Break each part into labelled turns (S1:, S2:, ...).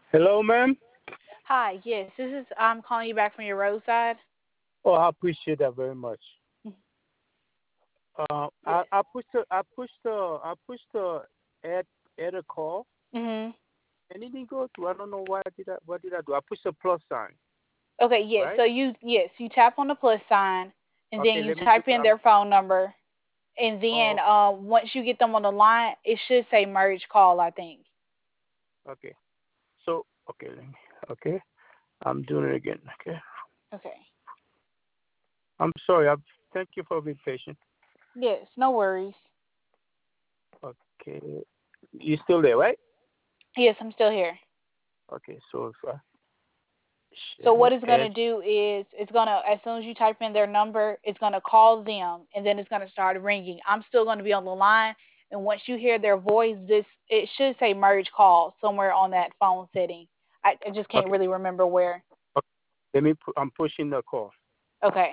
S1: Hello, ma'am.
S2: Hi, yes, this is I'm calling you back from your roadside.
S1: Oh, I appreciate that very much.
S2: Mhm.
S1: I,
S2: Yes.
S1: I pushed the add a call
S2: Mhm.
S1: and it didn't go through. I don't know why did I what did I do? I pushed the plus sign,
S2: Okay, yes.
S1: right?
S2: So you tap on the plus sign and then
S1: Okay,
S2: you
S1: let me
S2: type
S1: do.
S2: in their phone number and then
S1: Oh,
S2: once you get them on the line, it should say merge call, I think.
S1: okay. So okay. I'm doing it again. Okay.
S2: Okay.
S1: I'm sorry. Thank you for being patient.
S2: Yes, no worries.
S1: Okay. You still there, right?
S2: Yes, I'm still here.
S1: Okay. So if I
S2: So
S1: share
S2: what it's going to
S1: add.
S2: do is it's going to, as soon as you type in their number, it's going to call them and then it's going to start ringing. I'm still going to be on the line. And once you hear their voice, it should say merge call somewhere on that phone setting. I just can't
S1: Okay.
S2: really remember where.
S1: Okay. I'm pushing the call.
S2: Okay.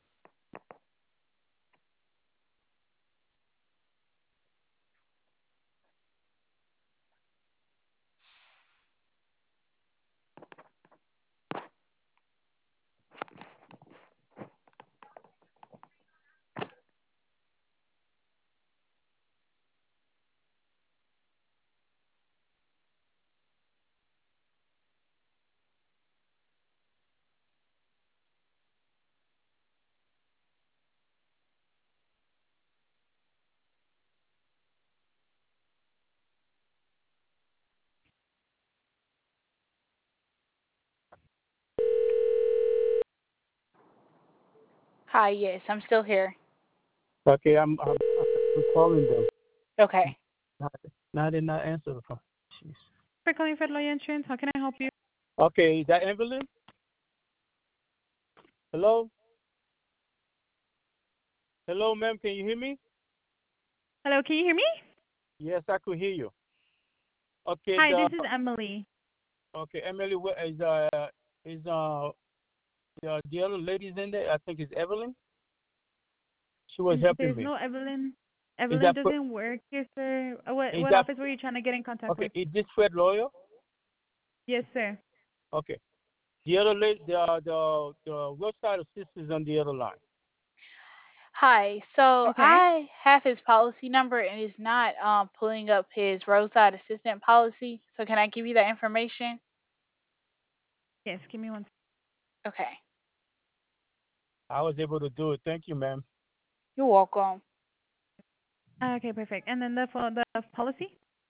S2: Hi, yes, I'm still here.
S1: Okay. I'm calling them.
S2: Okay.
S1: Now, now they're not answering the phone. Jeez.
S3: For calling Federal Insurance. How can I help you?
S1: Okay, is that Evelyn? Hello? Hello, ma'am, can you hear me?
S3: Hello, can you hear me?
S1: Yes, I could hear you. Okay,
S3: Hi, this is Emily.
S1: Emily, the other ladies in there? I think it's Evelyn. She was helping
S3: There's
S1: me.
S3: no Evelyn.
S1: Is
S3: Evelyn
S1: that Fre-
S3: doesn't work here, sir.
S1: is
S3: What
S1: that
S3: office were you trying to get in contact
S1: okay?
S3: with?
S1: Is this Fred Lawyer?
S3: Yes, sir.
S1: Okay. The other lady, the website assistant is on the other line.
S2: Hi. So
S3: Okay.
S2: I have his policy number and it's not pulling up his roadside assistant policy. So can I give you that information?
S3: Yes, give me one.
S2: Okay.
S1: I was able to do it. Thank you, ma'am.
S2: You're welcome.
S3: Okay, perfect. And then the policy?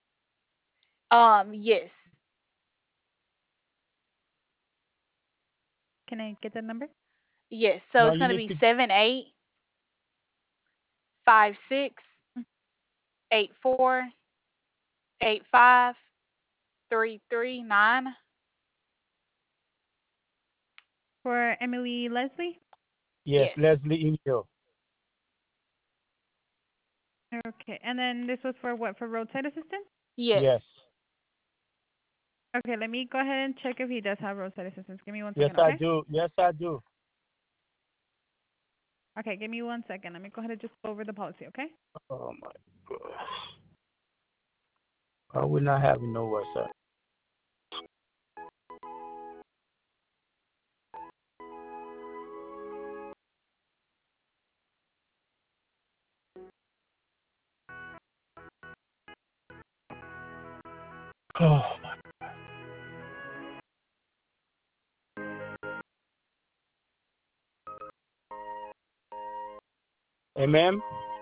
S2: Yes.
S3: Can I get that number?
S2: Yes. So
S1: No,
S2: it's
S1: you
S2: gonna
S1: need
S2: be
S1: to.
S2: 785684853339.
S3: For Emily Leslie?
S1: Yes,
S2: Yes.
S1: Leslie Inyo.
S3: Okay. And then this was for what? For roadside assistance?
S2: Yes.
S1: Yes.
S3: Okay, let me go ahead and check if he does have roadside assistance. Give me one
S1: Yes,
S3: second,
S1: I
S3: okay?
S1: do. Yes, I do.
S3: Okay, give me one second. Let me go ahead and just go over the policy, okay?
S1: Oh my gosh. Why we not having no website? Oh my. Amen.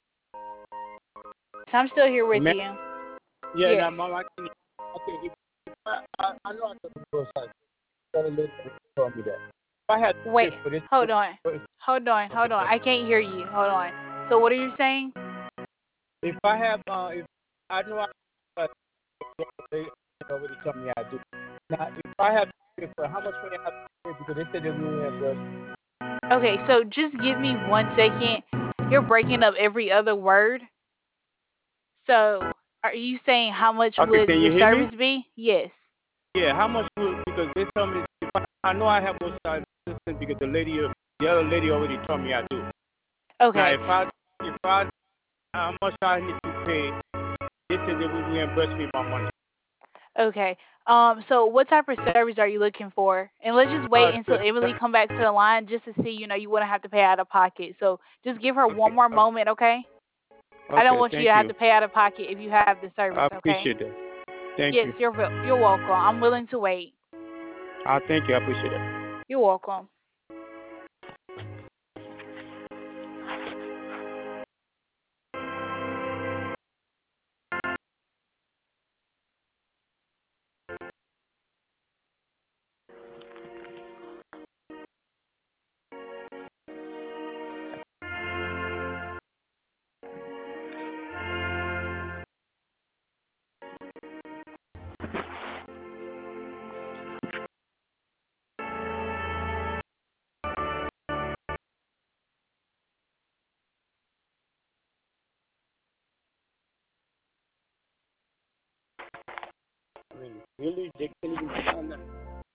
S2: So I'm still here with
S1: Amen.
S2: you.
S1: Yeah,
S2: Yes.
S1: now, Mama, okay. I know I took the website. Tell a lady to tell me that. If I had
S2: Wait.
S1: this for this,
S2: Hold on. Hold on.
S1: okay.
S2: Hold on. I can't hear you. Hold on. So what are you saying?
S1: If I have, if I know I they already tell me I do. Now, if I have to pay for how much money I have to pay because they said they will reimburse.
S2: Okay, so just give me 1 second. You're breaking up every other word. So are you saying how much
S1: Okay,
S2: would
S1: can
S2: your
S1: you hear me?
S2: service be? Yes.
S1: Yeah, how much will because they tell me if I know I have both sides assistance because the other lady already told me I do. Now,
S2: Okay.
S1: if I how much I need to pay, they said they will reimburse me my money.
S2: Okay. So what type of service are you looking for? And let's just wait until Emily come back to the line just to see, you wouldn't have to pay out of pocket. So just give her one more moment, okay? I don't want you
S1: Thank
S2: to have
S1: you.
S2: to pay out of pocket if you have the service,
S1: I
S2: okay?
S1: appreciate that. Thank
S2: Yes,
S1: you.
S2: you're welcome. I'm willing to wait.
S1: Thank you. I appreciate that.
S2: You're welcome.
S1: I mean, really, they couldn't even find that.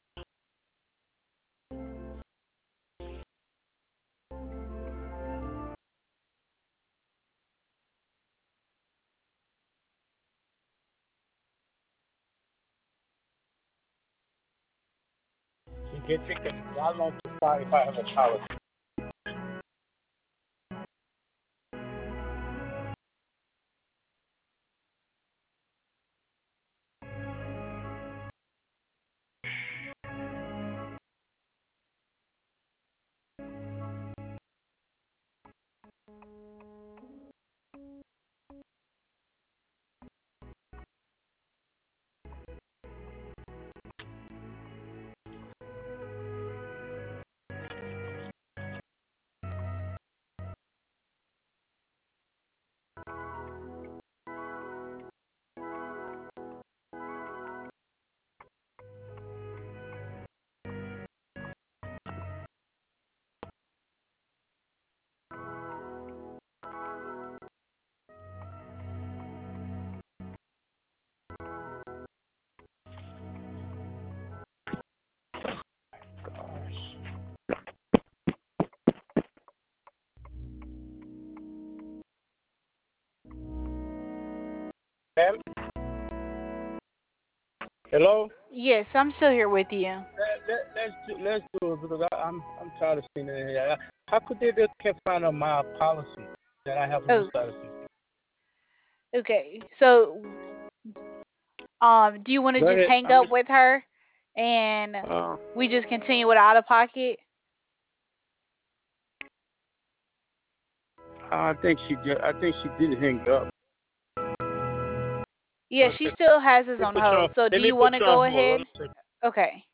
S1: You get tickets. How long to fly if I have a policy? Ma'am? Hello?
S2: Yes, I'm still here with you.
S1: Let's do it because I'm tired of seeing it here. How could they just can't find on my policy that I have on
S2: Oh,
S1: the side of the
S2: okay. So, do you want to
S1: Go
S2: just
S1: ahead.
S2: hang up with her and we just continue with out of pocket?
S1: I think she did hang up.
S2: Yeah, she still has us
S1: Let
S2: on
S1: me put you on,
S2: hold. So, do
S1: let me
S2: you
S1: put
S2: want to
S1: you on
S2: go
S1: hold.
S2: ahead?
S1: Hold on a second.
S2: Okay.